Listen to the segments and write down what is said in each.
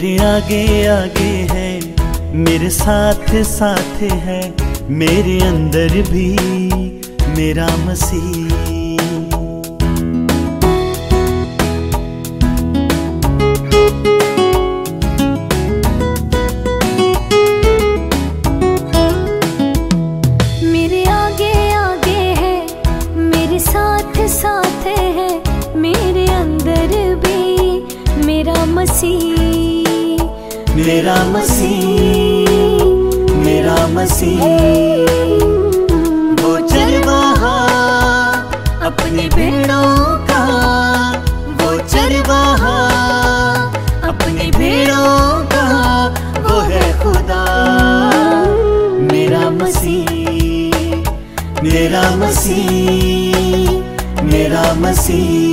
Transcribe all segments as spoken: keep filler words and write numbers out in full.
मेरे आगे आगे है, मेरे साथ साथ है, मेरे अंदर भी मेरा मसीह। मेरे आगे आगे है, मेरे साथ साथ है, मेरे अंदर भी मेरा मसीह। मेरा मसीह, मेरा मसीह, वो चरवाहा अपने भेड़ों का, वो चरवाहा अपने भेड़ों का, वो है खुदा। मेरा मसीह, मेरा मसीह, मेरा मसीह।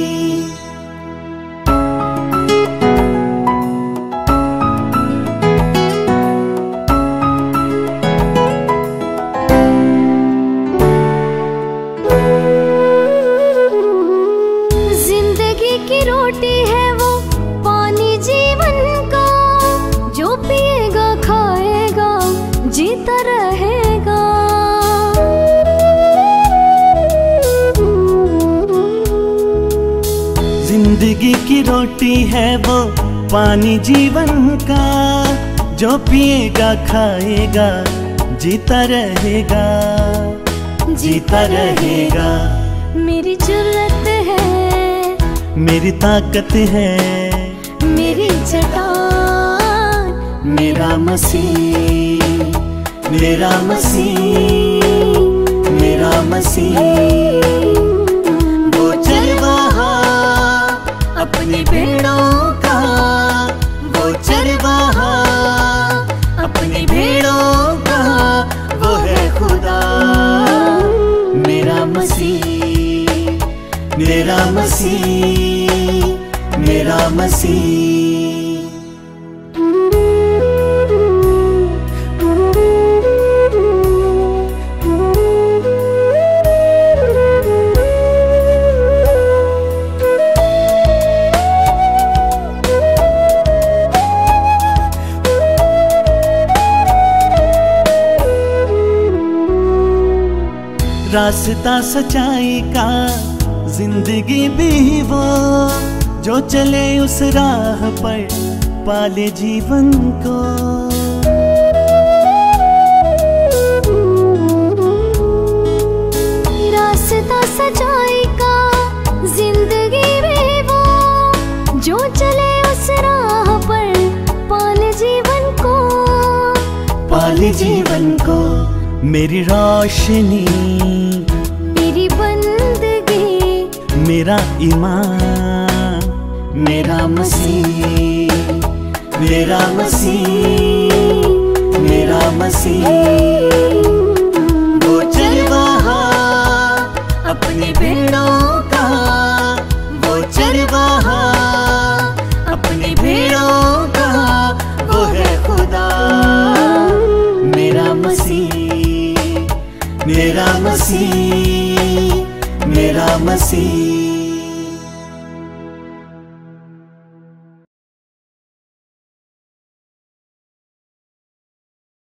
की रोटी है वो पानी जीवन का, जो पिएगा खाएगा जीता रहेगा। जिंदगी की रोटी है वो पानी जीवन का, जो पिएगा खाएगा जीता रहेगा, जीता रहेगा। मेरी जुर्रत है, मेरी ताकत है, मेरी चट्टान मेरा मसीह, मेरा मसीह, मेरा मसीह। वो चरवाहा अपने भेड़ों का, वो चरवाहा अपने भेड़ों का, वो है खुदा। मेरा मसीह, मेरा मसीह, मेरा मसीह। रास्ता सच्चाई का जिंदगी भी वो, जो चले उस राह पर पाले जीवन को। रास्ता सच्चाई का जिंदगी भी वो, जो चले उस राह पर पाले जीवन को, पाले जीवन को। मेरी रोशनी, मेरी बंदगी, मेरा ईमान, मेरा मसीह, मेरा मसीह, मेरा मसीह। वो चरवाहा अपने भेड़ों का, वो चरवाहा अपने भेड़ों का, वो है खुदा। मेरा मसीह, मेरा मसीह, मेरा मसीह।